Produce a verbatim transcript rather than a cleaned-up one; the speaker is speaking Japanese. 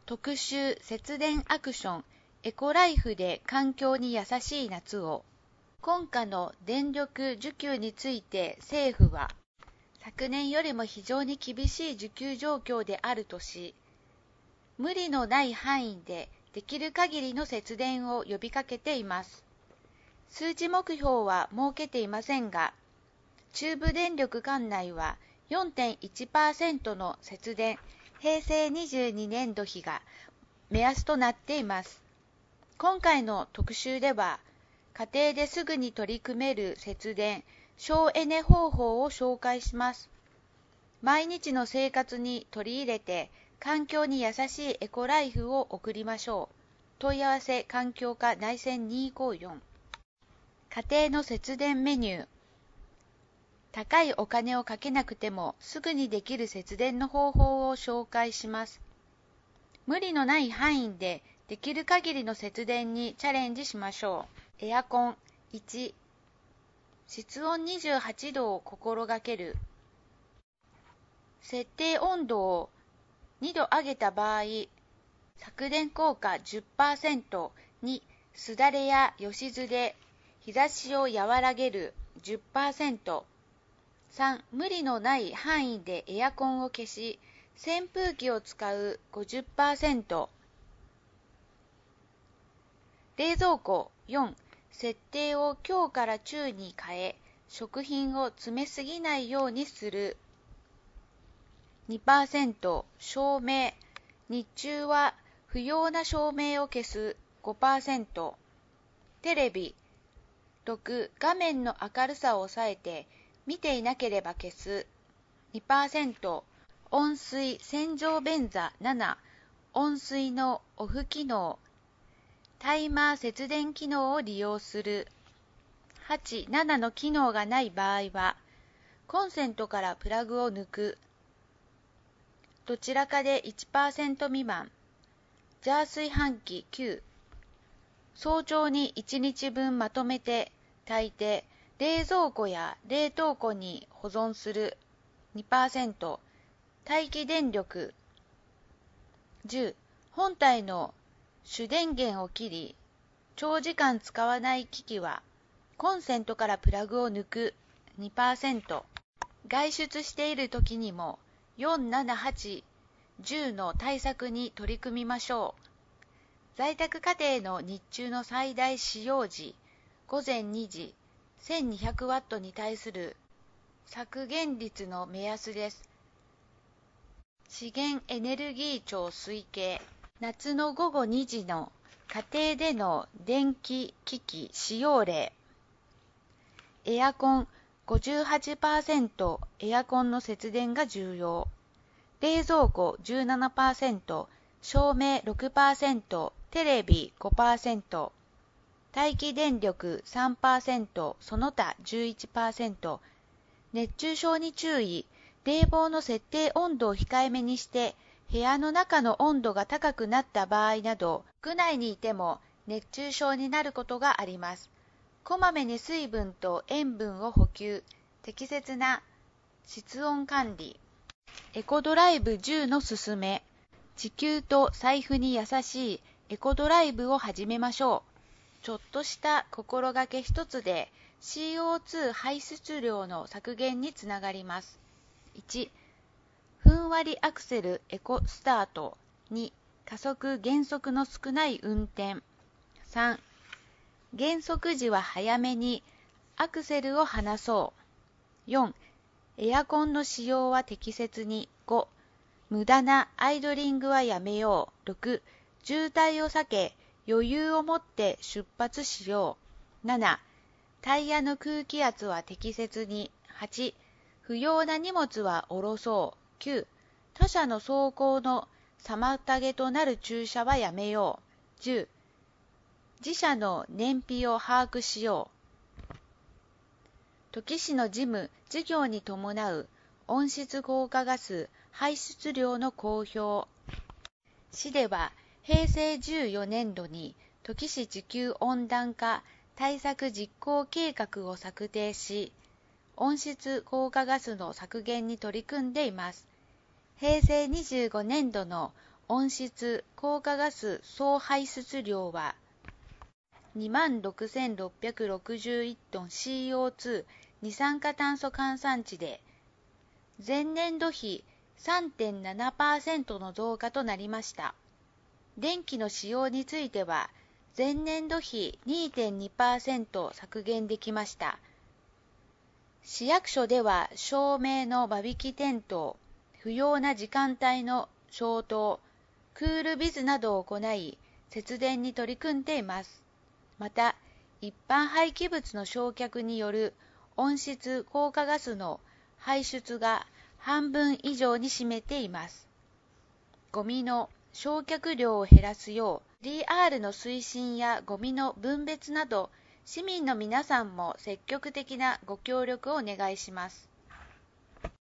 特集節電アクションエコライフで環境に優しい夏を。今夏の電力需給について政府は、昨年よりも非常に厳しい需給状況であるとし、無理のない範囲でできる限りの節電を呼びかけています。数値目標は設けていませんが、中部電力管内は よんてんいちパーセント の節電、へいせいにじゅうにねんど比が目安となっています。今回の特集では、家庭ですぐに取り組める節電、省エネ方法を紹介します。毎日の生活に取り入れて、環境に優しいエコライフを送りましょう。問い合わせ環境課内線にひゃくごじゅうよん。家庭の節電メニュー。高いお金をかけなくてもすぐにできる節電の方法を紹介します。無理のない範囲でできる限りの節電にチャレンジしましょう。エアコンいち、室温にじゅうはちどを心がける。設定温度をにど上げた場合、削電効果 じゅっパーセント、に、すだれやよしずで日差しを和らげる じゅっパーセント、さん、無理のない範囲でエアコンを消し、扇風機を使う ごじゅっパーセント、冷蔵庫よん、設定を強から中に変え、食品を詰めすぎないようにする にパーセント、照明、日中は不要な照明を消す ごパーセント、テレビろく、画面の明るさを抑えて見ていなければ消す にパーセント、温水洗浄便座なな、温水のオフ機能、タイマー節電機能を利用する。はち、ななの機能がない場合は、コンセントからプラグを抜く。どちらかで いちパーセント 未満。ジャー炊飯器きゅう。早朝にいちにちぶんまとめて炊いて、冷蔵庫や冷凍庫に保存する にパーセント。待機電力じゅう。本体の主電源を切り、長時間使わない機器は、コンセントからプラグを抜く にパーセント。外出している時にもよん、なな、はち、じゅうの対策に取り組みましょう。在宅家庭の日中の最大使用時、ごぜんにじ、せんにひゃくワットに対する削減率の目安です。資源エネルギー庁推計。夏のごごにじの家庭での電気機器使用例。エアコン ごじゅうはちパーセント、エアコンの節電が重要。冷蔵庫 じゅうななパーセント、照明 ろくパーセント、テレビ ごパーセント、待機電力 さんパーセント、その他 じゅういちパーセント、熱中症に注意、冷房の設定温度を控えめにして、部屋の中の温度が高くなった場合など、屋内にいても熱中症になることがあります。こまめに水分と塩分を補給、適切な室温管理。エコドライブじゅうのすすめ。地球と財布に優しいエコドライブを始めましょう。ちょっとした心がけ一つで シーオーツー 排出量の削減につながります。いち、ふんわりアクセルエコスタート。に、加速減速の少ない運転。さん、減速時は早めにアクセルを離そう。よん、エアコンの使用は適切に。ご、無駄なアイドリングはやめよう。ろく、渋滞を避け余裕を持って出発しよう。なな、タイヤの空気圧は適切に。はち、不要な荷物は下ろそう。きゅう、他車の走行の妨げとなる駐車はやめよう。じゅう、自社の燃費を把握しよう。土岐市の事務・事業に伴う温室効果ガス排出量の公表。市ではへいせいじゅうよねんどに土岐市地球温暖化対策実行計画を策定し、温室効果ガスの削減に取り組んでいます。へいせいにじゅうごねんどの温室効果ガス総排出量はにまんろくせんろっぴゃくろくじゅういちトン シーオーツー 二酸化炭素換算値で、前年度比 さんてんななパーセント の増加となりました。電気の使用については、前年度比 にてんにパーセント 削減できました。市役所では照明の間引き点灯、不要な時間帯の消灯、クールビズなどを行い、節電に取り組んでいます。また、一般廃棄物の焼却による温室効果ガスの排出が半分以上に占めています。ゴミの焼却量を減らすよう、ディーアール の推進やゴミの分別など、市民の皆さんも積極的なご協力をお願いします。